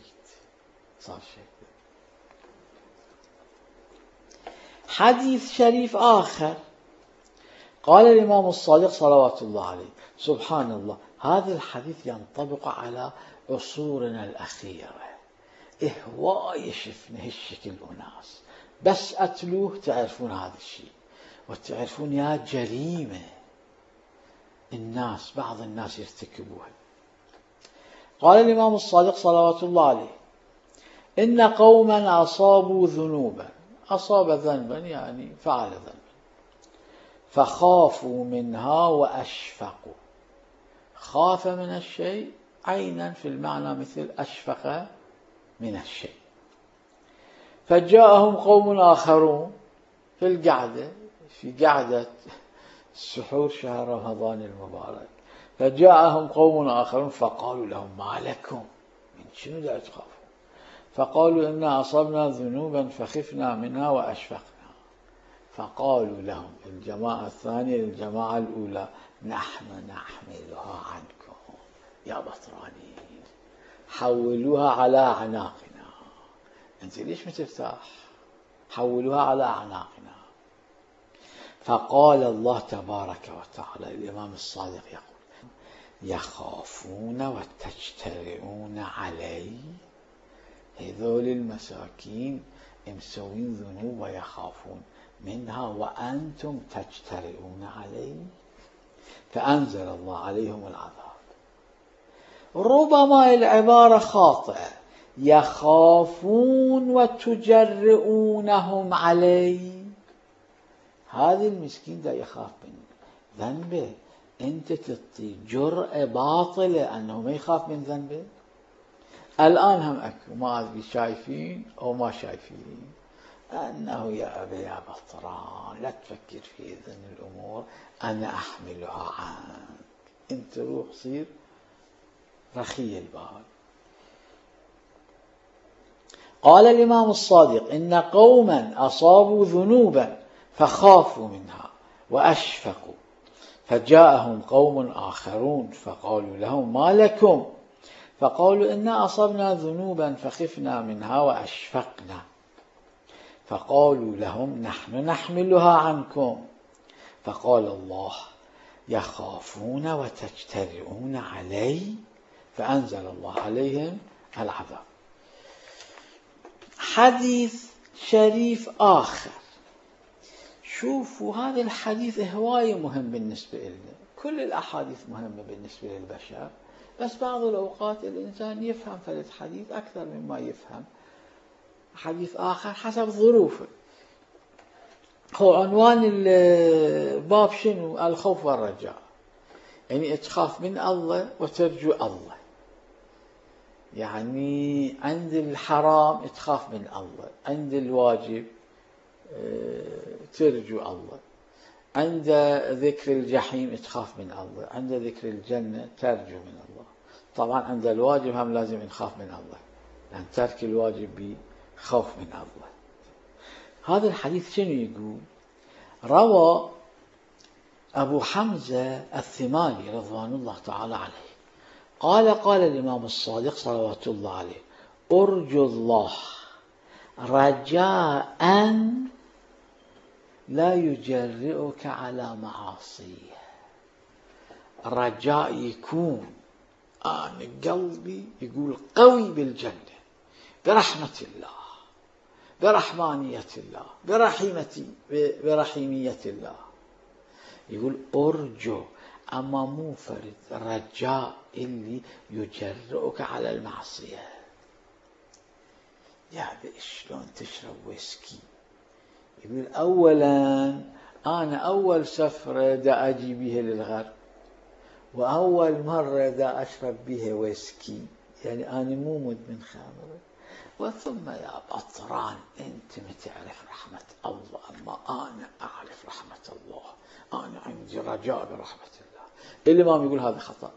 A: حديث شريف آخر قال الإمام الصادق صلوات الله عليه، سبحان الله، هذا الحديث ينطبق على عصورنا الأخيرة. هواي شفنا هالشكل أناس، بس أتلوه تعرفون هذا الشيء، وتعرفون يا جريمة بعض الناس يرتكبوها. قال الإمام الصادق صلوات الله عليه: إن قوما أصابوا ذنوبا، أصاب ذنبا يعني فعل ذنبا، فخافوا منها وأشفقوا. خاف من الشيء عينا في المعنى مثل أشفق من الشيء. فجاءهم قوم آخرون في قعدة السحور شهر رمضان المبارك، فجاءهم قوم آخرون فقالوا لهم ما لكم، من شنو لا تخافوا؟ فقالوا إنا أصبنا ذنوبا فخفنا منها وأشفقنا. فقالوا لهم الجماعة الثانية للجماعة الأولى: نحن نحملها عنكم يا بطرانين، حولوها على أعناقنا. أنت ليش مترتاح؟ حولوها على أعناقنا. فقال الله تبارك وتعالى، الإمام الصادق يقول: يخافون وتجترئون علي. هذول المساكين مسوين ذنوب ويخافون منها وأنتم تجترئون علي. فأنزل الله عليهم العذاب. ربما العبارة خاطئة، يخافون وتجرئونهم علي. هذا المسكين دا يخاف من ذنبه، أنت تعطي جرأة باطلة أنه ما يخاف من ذنبه. الآن هم أكو ما أدري شايفين أو ما شايفين أنه يا أبي يا بطران لا تفكر في إذن الأمور، أنا أحملها عنك، أنت روح صير رخي البال. قال الإمام الصادق: إن قوما أصابوا ذنوبا فخافوا منها وأشفقوا، فجاءهم قوم آخرون فقالوا لهم ما لكم؟ فقالوا إنا أصبنا ذنوبا فخفنا منها وأشفقنا. فقالوا لهم نحن نحملها عنكم. فقال الله: يخافون وتجترئون علي. فأنزل الله عليهم العذاب. حديث شريف آخر، شوفوا هذا الحديث هواية مهم بالنسبة لنا. كل الأحاديث مهمة بالنسبة للبشر، بس بعض الأوقات الإنسان يفهم في الحديث أكثر مما يفهم حديث آخر حسب ظروفه. هو عنوان الباب شنو؟ الخوف والرجاء، يعني تخاف من الله وترجو الله. يعني عند الحرام تخاف من الله، عند الواجب ترجو الله، عند ذكر الجحيم تخاف من الله، عند ذكر الجنة ترجو من الله. طبعا عند الواجب هم لازم نخاف من الله، لأن ترك الواجب بخوف من الله. هذا الحديث شنو يقول؟ روى أبو حمزة الثمالي رضوان الله تعالى عليه قال الإمام الصادق صلوات الله عليه: أرجو الله رجاء لا يجرئك على معاصيه. رجاء يكون أنا قلبي يقول قوي بالجنة برحمة الله، برحمانية الله، برحيمية الله. يقول أرجو، أما مو فرد رجاء اللي يجرؤك على المعصية. يعني شلون تشرب ويسكي؟ يقول أولا أنا أول سفرة دا أجي بيها للغرب، وأول مرة دا أشرب بيها ويسكي، يعني أنا مو مدمن خمر. وثم يا بطران أنت ما تعرف رحمة الله، أما أنا أعرف رحمة الله، أنا عندي رجاء برحمة الله. الإمام يقول هذا خطأ.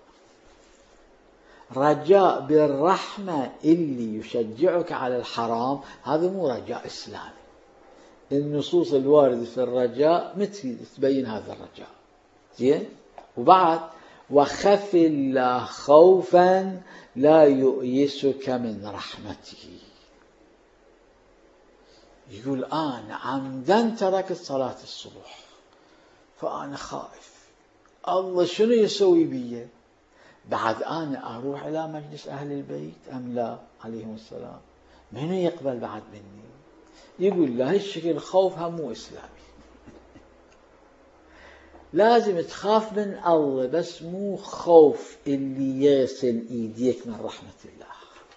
A: رجاء بالرحمة اللي يشجعك على الحرام هذا مو رجاء إسلامي. النصوص الواردة في الرجاء مثل تبين هذا الرجاء. زين. وبعد وخف الله خوفا لا يؤيسك من رحمته. يقول أنا عمدا تركت صلاة الصبح، فأنا خائف الله شنو يسوي بي، بعد أنا أروح إلى مجلس أهل البيت أم لا عليهم السلام، منو يقبل بعد مني؟ يقول لا، هالشكل خوف هم مو إسلامي. لازم تخاف من الله، بس مو خوف اللي يغسل إيديك من رحمة الله،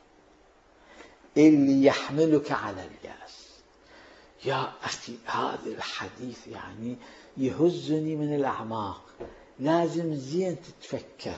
A: اللي يحملك على اليأس. يا أخي هذا الحديث يعني يهزني من الأعماق. لازم زين تتفكر،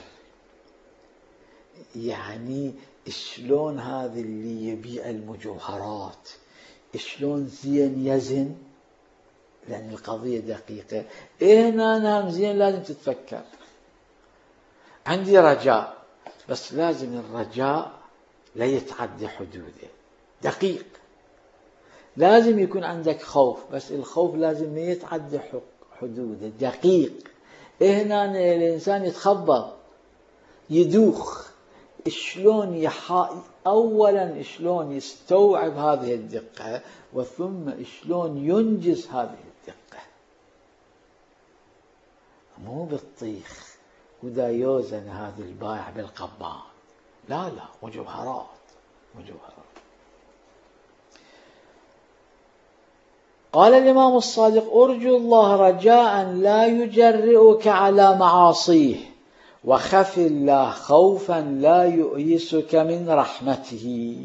A: يعني شلون هذا اللي يبيع المجوهرات شلون زين يزن، لأن القضية دقيقة. هنا نعم زين لازم تتفكر. عندي رجاء، بس لازم الرجاء لا يتعدى حدوده، دقيق. لازم يكون عندك خوف، بس الخوف لازم ما يتعدى حدوده، دقيق. هنا الإنسان يتخبط يدوخ. شلون أولا شلون يستوعب هذه الدقة، وثم شلون ينجز هذه الدقة. مو بالطيخ ودا يوزن هذا البائع بالقبان، لا مجوهرات. قال الإمام الصادق أرجو الله رجاء لا يجرئك على معاصيه، وخف الله خوفا لا يؤيسك من رحمته.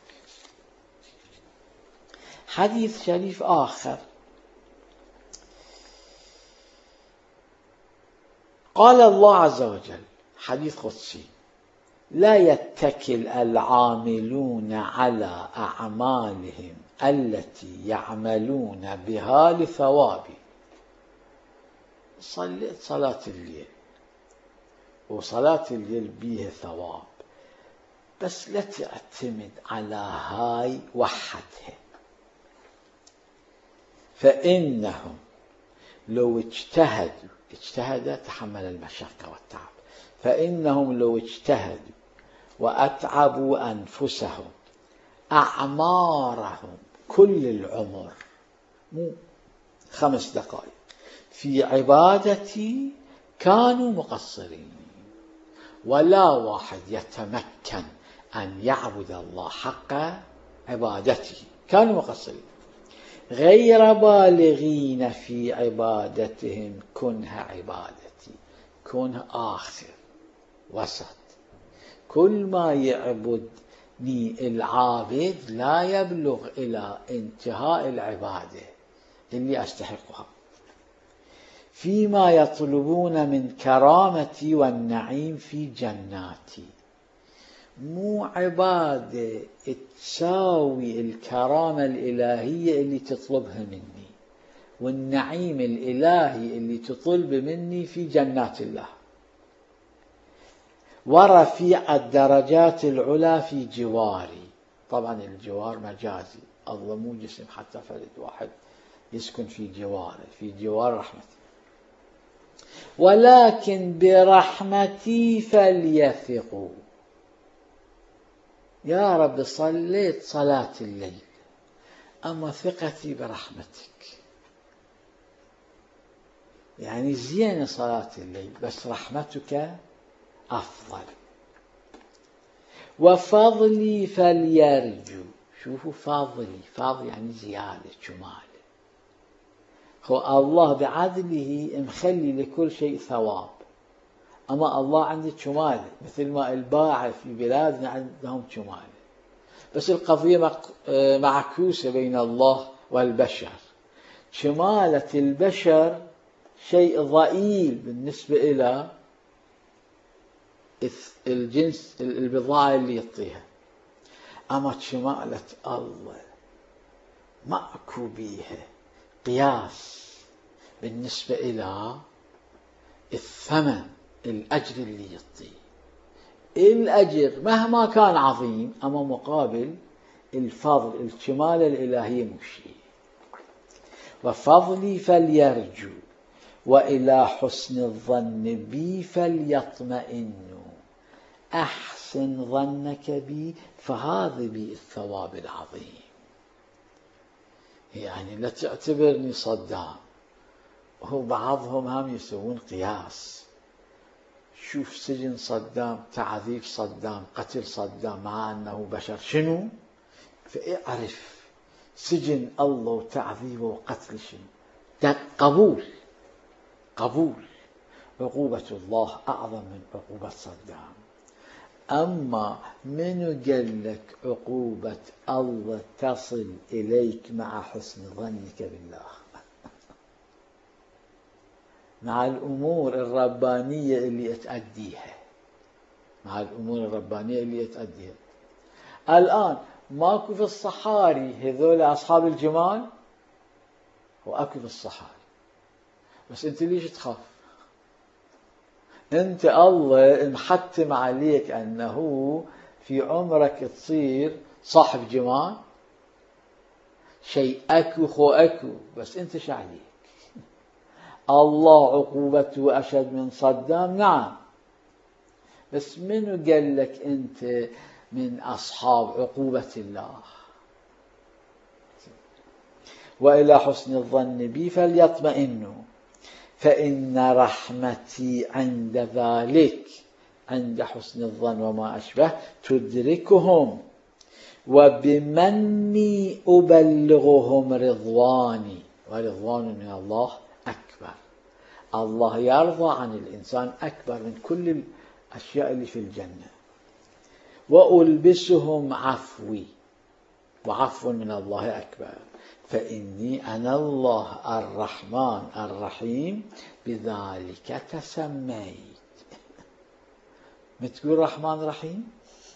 A: حديث شريف آخر قال الله عز وجل، حديث قدسي: لا يتكل العاملون على أعمالهم التي يعملون بها لثوابي. صليت صلاة الليل، وصلاة الليل بيها ثواب، بس لا تعتمد على هاي وحدها. فإنهم لو اجتهد تحمل المشقة والتعب. فإنهم لو اجتهدوا وأتعبوا أنفسهم أعمارهم كل العمر، مو 5 دقائق، في عبادتي كانوا مقصرين. ولا واحد يتمكن أن يعبد الله حق عبادته، كانوا مقصرين، غير بالغين في عبادتهم كنها عبادتي. كنها آخر وسط. كل ما يعبدني العابد لا يبلغ إلى انتهاء العبادة اللي أستحقها، فيما يطلبون من كرامتي والنعيم في جناتي. مو عبادة تساوي الكرامة الإلهية اللي تطلبها مني، والنعيم الإلهي اللي تطلب مني في جنات الله، ورفيع الدرجات العلا في جواري. طبعا الجوار مجازي، الله مو جسم حتى فرد واحد يسكن في جواره، في جوار رحمتي. ولكن برحمتي فليثقوا. يا رب صليت صلاة الليل، أما ثقتي برحمتك. يعني زين صلاة الليل، بس رحمتك أفضل. وفضلي فليرجو. شوفوا فاضلي، فاضل يعني زيادة شمال. هو الله بعدله مخلي لكل شيء ثواب، أما الله عنده شمال، مثل ما الباعة في بلادنا عندهم شمال. بس القضية معكوسة بين الله والبشر. شمالة البشر شيء ضئيل بالنسبة إلى الجنس البضاعة اللي يعطيها، أما شمالة الله ماكو بيها قياس بالنسبة إلى الثمن، الأجر اللي يعطيه. الأجر مهما كان عظيم أما مقابل الفضل، الشمالة الإلهية مشي. وفضلي فليرجو وإلى حسن الظن بي فليطمئنوا. أحسن ظنك بي فهذا بي الثواب العظيم. يعني لا تعتبرني صدام. هو بعضهم هم يسوون قياس، شوف سجن صدام، تعذيب صدام، قتل صدام مع أنه بشر، شنو؟ فاعرف سجن الله وتعذيبه وقتل شنو؟ قبول عقوبة الله أعظم من عقوبة صدام. أما من قال لك عقوبة الله تصل إليك مع حسن ظنك بالله، مع الأمور الربانية اللي تأديها، مع الأمور الربانية اللي تأديها. الآن ماكو في الصحاري هذول أصحاب الجمال، وأكو في الصحاري، بس أنت ليش تخاف؟ أنت الله محتم عليك أنه في عمرك تصير صاحب جمال، شيء أكو بس أنت شعليك. الله عقوبته أشد من صدام، نعم، بس منو قال لك أنت من أصحاب عقوبة الله؟ وإلى حسن الظن بي فليطمئنوا فإن رحمتي عند ذلك، عند حسن الظن وما أشبه، تدركهم وبمني أبلغهم رضواني، ورضوان من الله أكبر. الله يرضى عن الإنسان أكبر من كل الأشياء اللي في الجنة. وألبسهم عفوي، وعفو من الله أكبر، فإني أنا الله الرحمن الرحيم بذلك تسميت. متقول رحمن رحيم؟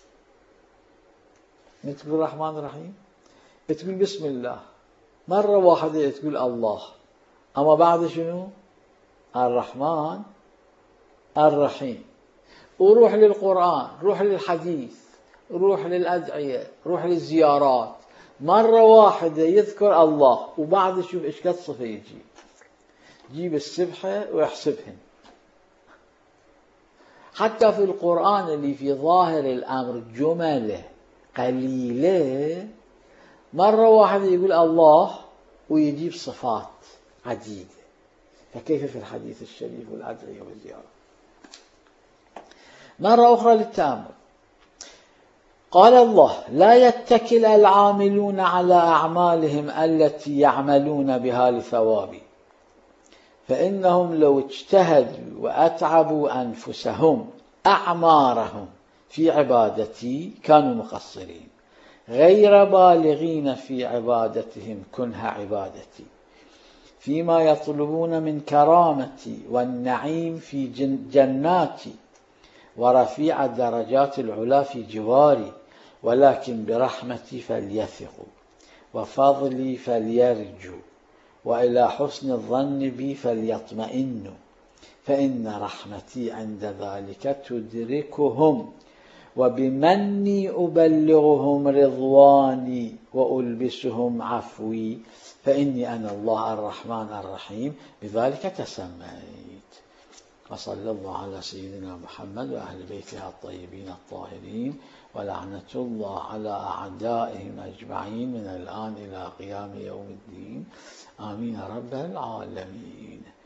A: متقول رحمن رحيم؟ تقول بسم الله مرة واحدة، تقول الله، أما بعد شنو؟ الرحمن الرحيم. وروح للقرآن، روح للحديث، روح للأدعية، روح للزيارات، مرة واحدة يذكر الله وبعد شوف إيش قد صفة يجيب. جيب السبحة ويحسبهن. حتى في القرآن اللي في ظاهر الأمر جملة قليلة، مرة واحدة يقول الله ويجيب صفات عديدة، فكيف في الحديث الشريف والأدعية والزيارات؟ مرة أخرى للتأمل. قال الله: لا يتكل العاملون على أعمالهم التي يعملون بها لثوابي، فإنهم لو اجتهدوا وأتعبوا أنفسهم أعمارهم في عبادتي كانوا مقصرين، غير بالغين في عبادتهم كنها عبادتي، فيما يطلبون من كرامتي والنعيم في جناتي ورفيع الدرجات العلا في جواري، ولكن برحمتي فليثقوا وفضلي فليرجوا وإلى حسن الظن بي فليطمئنوا، فإن رحمتي عند ذلك تدركهم وبمني أبلغهم رضواني وألبسهم عفوي، فإني أنا الله الرحمن الرحيم بذلك تسميت. وصلى الله على سيدنا محمد وأهل بيته الطيبين الطاهرين، ولعنة الله على أعدائهم أجمعين من الآن إلى قيام يوم الدين، آمين رب العالمين.